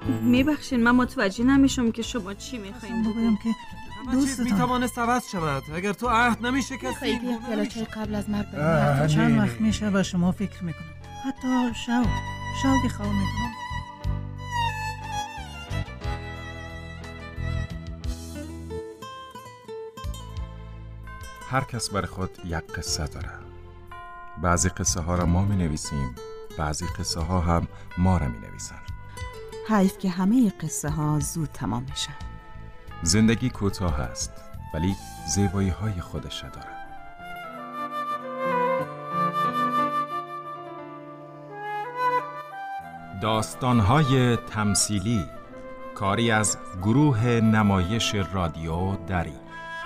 میبخشین من متوجه نمیشم که شما چی میخواین بگویم که دوستتان میتوانست عوض شود اگر تو عهد نمیشکستی. خیلی کلاچای قبل از مرگ بریم. چند وقت میشه و شما فکر میکنم حتی شوقی خواه میکنم. هر کس برای خود یک قصه داره. بعضی قصه ها را ما می نویسیم، بعضی قصه ها هم ما را می نویسن. حیف که همه قصه ها زود تمام میشن. زندگی کوتاه است ولی زیبایی های خودش داره. داستان‌های تمثیلی، کاری از گروه نمایش رادیو دری.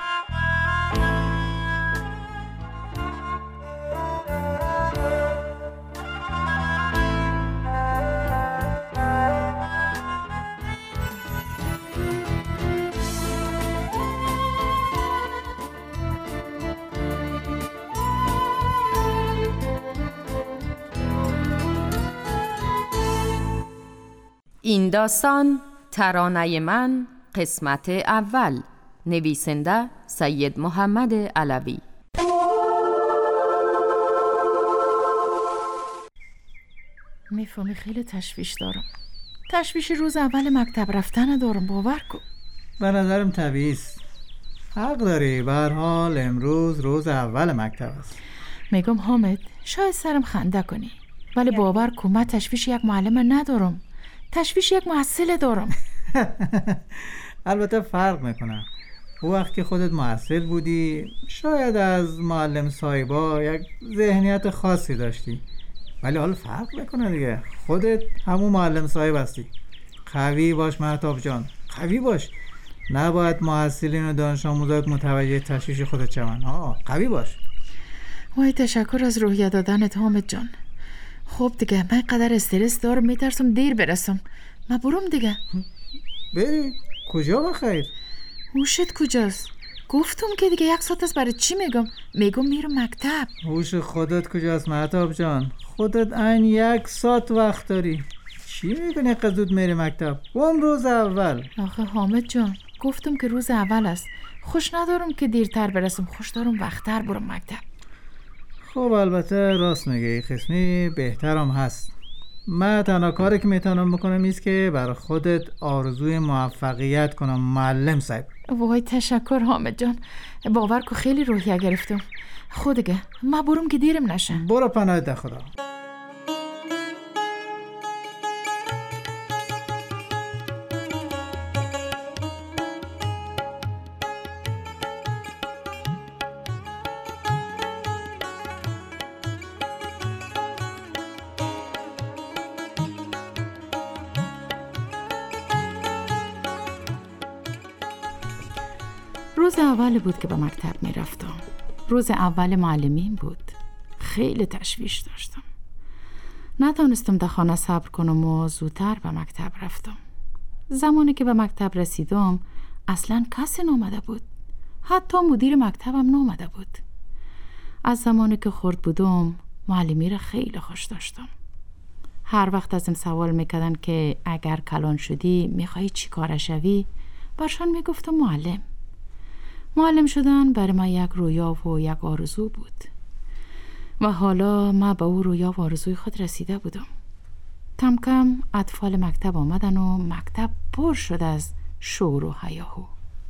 این داستان ترانه من قسمت اول. نویسنده سید محمد علوی. میفهمی خیلی تشویش دارم. تشویش روز اول مکتب رفتن دارم، باور کن. به نظرم طبیعی است. حق داری، به هر حال امروز روز اول مکتب است. میگم حامد شاید سرم خنده کنی ولی باور کن من تشویش یک معلم ندارم، تشویش یک محصل دارم. البته فرق میکنه. او وقت که خودت محصل بودی شاید از معلم صاحبا یک ذهنیت خاصی داشتی، ولی حالا فرق میکنه دیگه. خودت همون معلم صاحب هستی. قوی باش مهتاب جان، قوی باش. نباید محصلین و دانش آموزات متوجه تشویش خودت شون. قوی باش. وای تشکر از روحیه دادنت حامد جان. خب دیگه من قدر استرس دارم، میترسم دیر برسم. من برم دیگه. بری؟ کجا بخیر؟ هوشت کجاست؟ گفتم که دیگه 1 ساعت است. برای چی میگم میرم مکتب. هوش خودت کجاست مهتاب جان؟ خودت این 1 ساعت وقت داری. چی میکنی که زود میری مکتب؟ روز اول. آخه حامد جان گفتم که روز اول است. خوش ندارم که دیرتر برسم، خوش دارم وقتتر برم مکتب. خب البته راست میگه، این قسمی بهترم هست. من تنها کاری که میتونم بکنم ایست که برای خودت آرزوی موفقیت کنم معلم صاحب. وای تشکر حامد جان، باور کو خیلی روحیه گرفتم. خودگه من برم که دیرم نشه. برو پناه ده خدا. روز اول بود که به مکتب می رفتم. روز اول معلمین بود. خیلی تشویش داشتم. نتونستم در خانه صبر کنم و زودتر به مکتب رفتم. زمانی که به مکتب رسیدم اصلا کسی نامده بود. حتی مدیر مکتبم نامده بود. از زمانی که خرد بودم معلمی را خیلی خوش داشتم. هر وقت ازم سوال میکردن که اگر کلان شدی میخوایی چی کار شوی، برشان میگفتم معلم شدن برای من یک رویا و یک آرزو بود و حالا من به او رویا و آرزوی خود رسیده بودم. کم کم اطفال مکتب آمدن و مکتب پر شد از شور و هیاهو.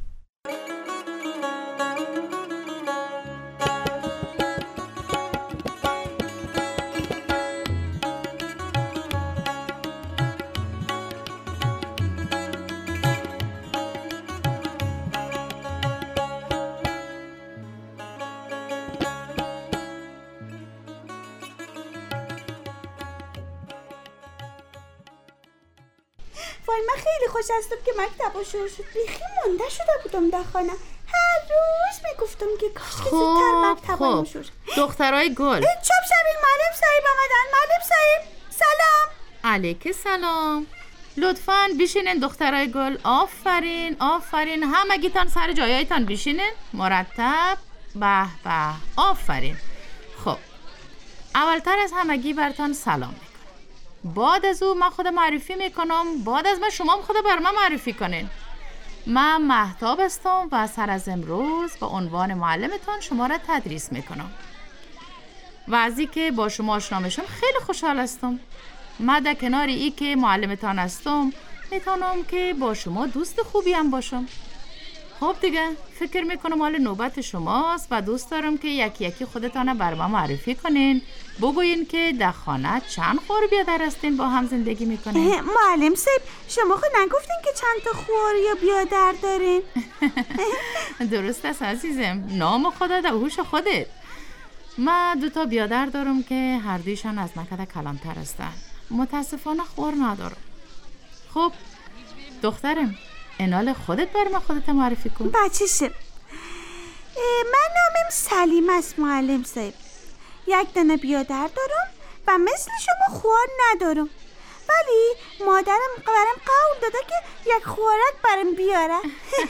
وای من خیلی خوش هستم که مکتب شروع شد. بیخی مونده شده بودم در خانه. هر روز میگفتم که کاش که زودتر مکتب شروع شد. دخترای گل چپ شوین، معلم صاحب آمدن. معلم صاحب سلام. علیک سلام. لطفاً بشینین دخترای گل. آفرین آفرین، همگیتان سر جایایتان بشینین مرتب. به به آفرین. خب اولتر از همگی برتان سلام میکنم. بعد از او من خود معرفی میکنم، بعد از من شما هم خود بر من معرفی کنین. من مهتاب هستم و سر از امروز به عنوان معلمتان شما را تدریس میکنم. و از این که با شما آشنا میشم خیلی خوشحال هستم. من در کنار ای که معلمتان هستم میتونم که با شما دوست خوبی هم باشم. خب دیگه فکر میکنم حال نوبت شماست و دوست دارم که یکی یکی خودتان بر من معرفی کنین. بگوین که در خانه چند خوار بیادر هستین با هم زندگی میکنین. معلم صاحب شما خود نگفتین که چند تا خوار یا بیادر دارین؟ درست است عزیزم، نام خودت و هوش خودت. من 2 تا بیادر دارم که هر دویشان از من کلانتر هستن. متاسفانه خوار ندارم. خب دخترم، انال خودت بر من خودت معرفی کن. بچه‌شم، من نامم سلیم است معلم صاحب. 1 دانه بیادر دارم و مثل شما خوار ندارم، ولی مادرم برام قول داده که 1 خوارک برام بیاره.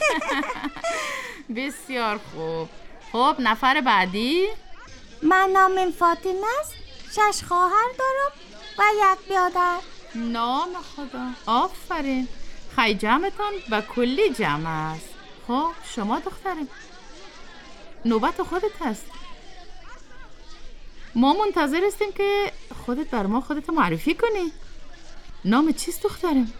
بسیار خوب. خب نفر بعدی؟ من نامم فاطمه است. 6 خواهر دارم و 1 بیادر. نام خدا، آفرین. خیلی جمعتان و کلی جمع است. خب شما دخترم، نوبت خودت هست. ما منتظر هستیم که خودت بر ما خودت معرفی کنی. نام چیست دخترم؟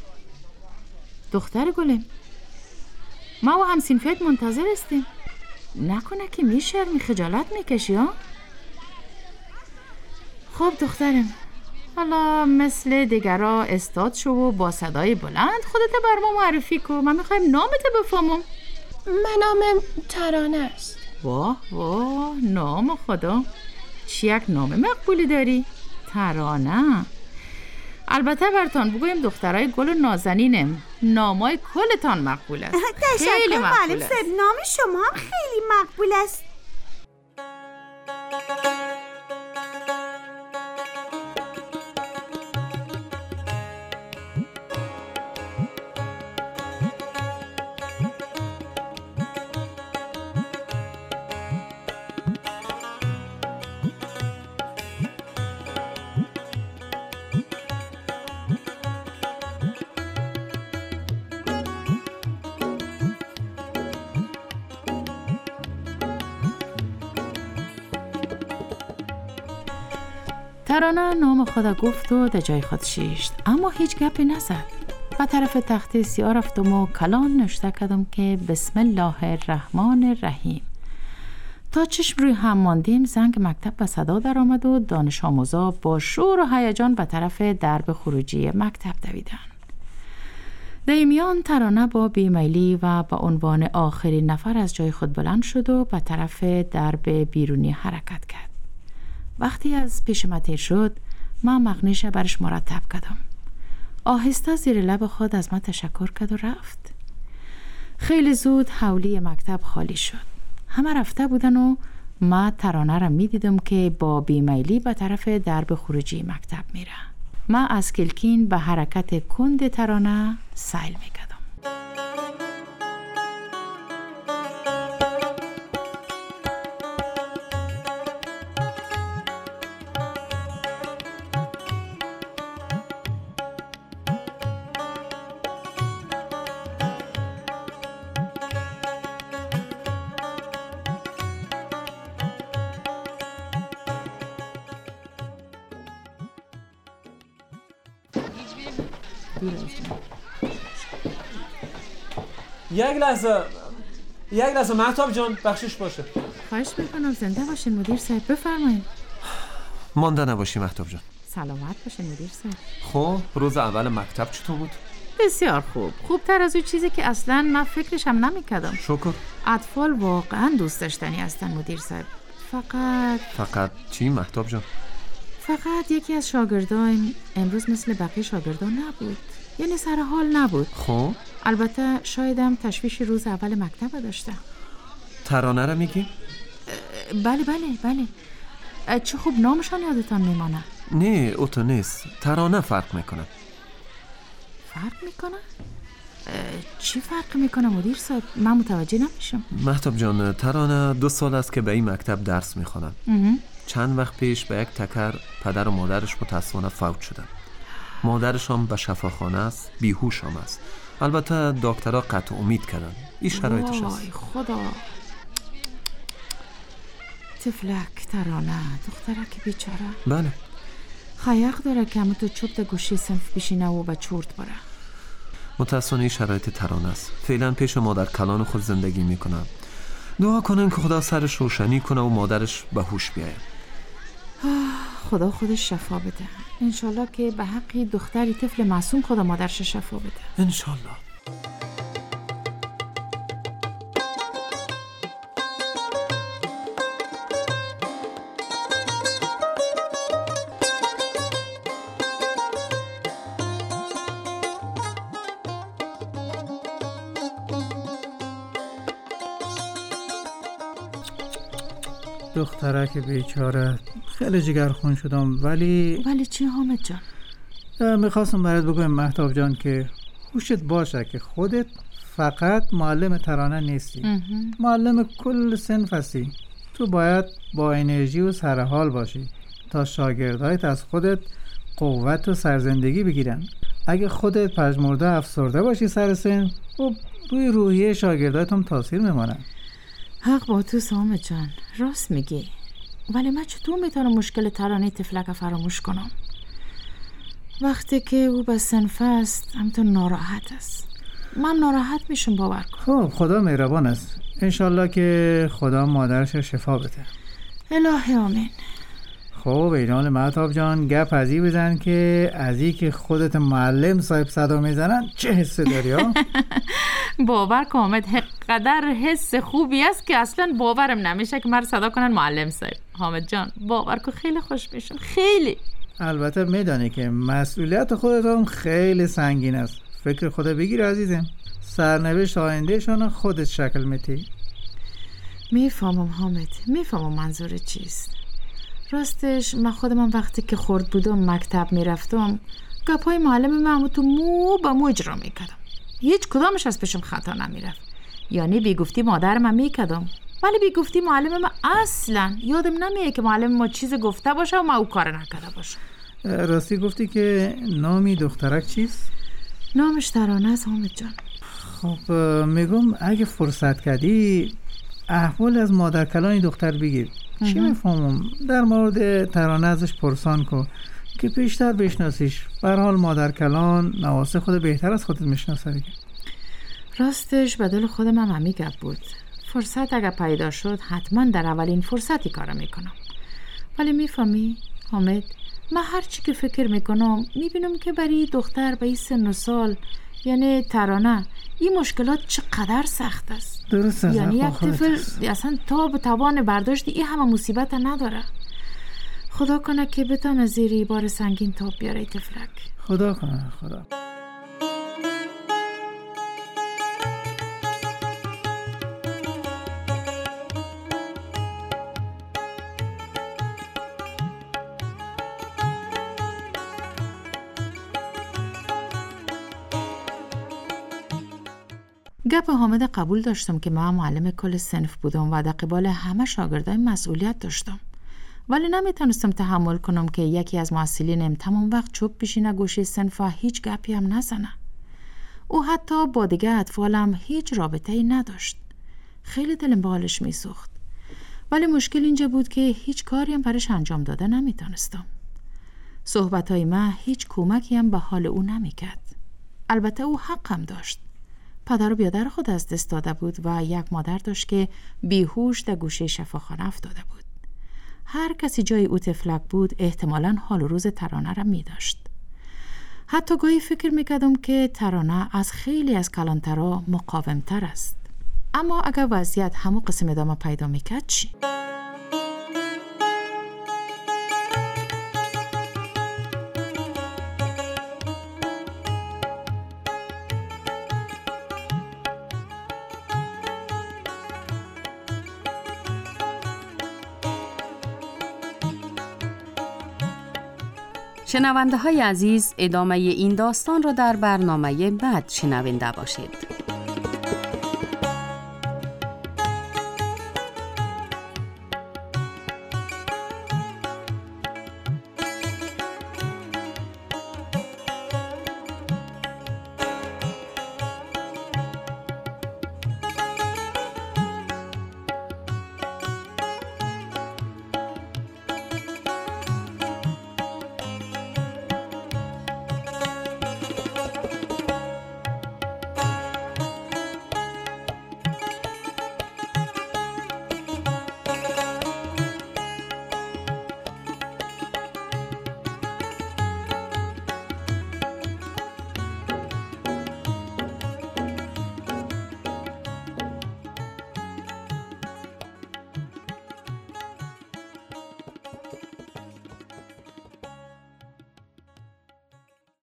دختر گلم، ما و همسینفیت منتظر هستیم. نکنه که میشرمی خجالت میکشی ها؟ خب دخترم، حالا مثل دیگرها استاد شو و با صدای بلند خودت بر ما معرفی کن. من میخوایم نامت بفهمم. من نامم ترانه است. واه واه، نام خدا، چی یک نام مقبولی داری؟ ترانه. البته برتان بگویم دخترای گل نازنینم، نامای کلتان مقبول است. خیلی مقبول است. نام شما هم خیلی مقبول است. ترانه نام خدا گفت و در جای خود شیشت، اما هیچ گپی نزد. و طرف تخت سیاه رفتم و کلان نوشته کردم که بسم الله الرحمن الرحیم. تا چشم روی هم ماندیم زنگ مکتب به صدا در آمد و دانش آموزا با شور و هیجان به طرف درب خروجی مکتب دویدن. در میان ترانه با بیمیلی و به عنوان آخرین نفر از جای خود بلند شد و به طرف درب بیرونی حرکت کرد. وقتی از پیش من تیر شد، من مغنیش برش مرتب کردم. آهسته زیر لب خود از من تشکر کرد و رفت. خیلی زود حولی مکتب خالی شد. همه رفته بودن و من ترانه را می دیدم که با بیمیلی به طرف درب خروجی مکتب میره. من از کلکین به حرکت کند ترانه سیل می کردم. یک لحظه مهتاب جان، بخشش باشه. خواهش میکنم. زنده باشین مدیر صاحب، بفرمایید. مانده نباشی مهتاب جان. سلامت باشین مدیر صاحب. خب روز اول مکتب چطور بود؟ بسیار خوب، خوبتر از اون چیزی که اصلا من فکرش هم نمیکردم. شکر. اطفال واقعا دوست داشتنی هستن مدیر صاحب. فقط چی مهتاب جان؟ فقط یکی از شاگردان امروز مثل بقیه شاگردان نبود، یعنی سر حال نبود. خب البته شایدم تشویش روز اول مکتب داشته. ترانه رو میگی؟ بله. چه خوب نامشان یادتان میمانه. نه اوتو نیست، ترانه فرق میکنه. فرق میکنه؟ چی فرق میکنه مدیر صاحب؟ من متوجه نمیشم. مهتاب جان، ترانه 2 سال است که به این مکتب درس میخونن. چند وقت پیش به یک تکر پدر و مادرش متاسفانه فوت شدن. مادرش هم به شفاخانه است، بیهوش هم است. البته دکترها قطع امید کردن. این شرایطش است. وای خدا. تفلک ترانه دخترک بیچاره. بله. خیق داره که همون تو چوب در گوشی صنف بشینه و به چورت بره. متاسفانه شرایط ترانه است. فعلا پیش مادر کلان خود زندگی میکنم. دعا کنن که خدا سرش روشنی کنه و مادرش به هوش بیاید. خدا خودش شفا بده. انشالله که به حقی دختری طفل معصوم خدا مادرش شفا بده. انشالله. دخترک بیچاره، خیلی جگرخون شدم. ولی چی حامد جان؟ میخواستم برات بگم مهتاب جان که هوشت باشه که خودت فقط معلم ترانه نیستی. معلم کل صنف هستی. تو باید با انرژی و سرحال باشی تا شاگردایت از خودت قوت و سرزندگی بگیرن. اگه خودت پژمرده افسرده باشی سر سن، خب روی روحیه شاگردایت هم تاثیر میمانه. حق با تو حامد جان، راست میگی. ولی من چطور میتونم مشکل ترانه تفلک فراموش کنم؟ وقتی که او به صنف است همینطور ناراحت است. من ناراحت میشم، باور کن. خب خدا مهربان است. انشالله که خدا مادرش شفا بده. الهی آمین. خب اینال مهتاب جان، گپ ازی بزن که ازی که خودت معلم صاحب صدا میزنن چه حسی داری ها؟ باور کن حامد، قدر حس خوبی است که اصلا باورم نمیشه که من صدا کنن معلم صاحب. حامد جان باور کن خیلی خوش میشم، خیلی. البته میدانی که مسئولیت خودت هم خیلی سنگین است. فکر خدا بگیر عزیزم، سرنوشت آیندهشان خودت شکل میتی. میفهمم حامد، میفهمم منظور چیست. راستش من خودم وقتی که خرد بودم مکتب میرفتم گپای معلم من تو مو به مو اجرا میکردم. هیچ کدامش از پیشم خطا نمیرفت. یعنی بیگفتی مادرم من میکردم، ولی بیگفتی معلم من اصلا یادم نمیاد که معلم ما چیز گفته باشه و من او کار نکرده باشه. راستی گفتی که نامی دخترک چیست؟ نامش ترانه است حامد جان. خب میگم اگه فرصت کردی احوال از مادر کلانی دختر بگیر. چی میفهمم در مورد ترانه ازش پرسان کن که بیشتر بشناسیش. به هر حال مادر کلان نواسه خود بهتر از خودت میشناسه دیگه. راستش به دل خودم هم همی گپ بود. فرصت اگه پیدا شد حتما در اولین فرصتی کارم میکنم. ولی میفهمی حامد، من هر چی که فکر میکنم میبینم که برای دختر به این سن و سال، یعنی ترانه، این مشکلات چقدر سخت است. درسته. یعنی یک طفل اصلا تا به توان برداشت این همه مصیبت نداره. خدا کنه که بتونه زیر بار سنگین تاب بیاره طفلک. خدا کنه. خدا. گپ حامد قبول داشتم که من معلم کل صنف بودم و در قبال همه شاگردای مسئولیت داشتم. ولی نمیتونستم تحمل کنم که یکی از معلمینم تمام وقت چوب بشینه گوشه صنف و هیچ گپی هم نزنه. او حتی با دیگه اطفالم هیچ رابطه‌ای نداشت. خیلی دلم به حالش میسوخت. ولی مشکل اینجا بود که هیچ کاری هم برش انجام داده نمیتونستم. صحبتای من هیچ کمکی هم به حال او نمیکرد. البته او حق هم داشت. پدر و بیادر خود از دست داده بود و یک مادر داشت که بیهوش در گوشه شفاخانه افتاده بود. هر کسی جای او طفلک بود احتمالاً حال و روز ترانه را می داشت. حتی گاهی فکر می کردم که ترانه از خیلی از کلانترها مقاومتر است. اما اگر وضعیت همو قسم ادامه پیدا می کرد چی؟ شنونده های عزیز، ادامه این داستان را در برنامه بعد شنونده باشید.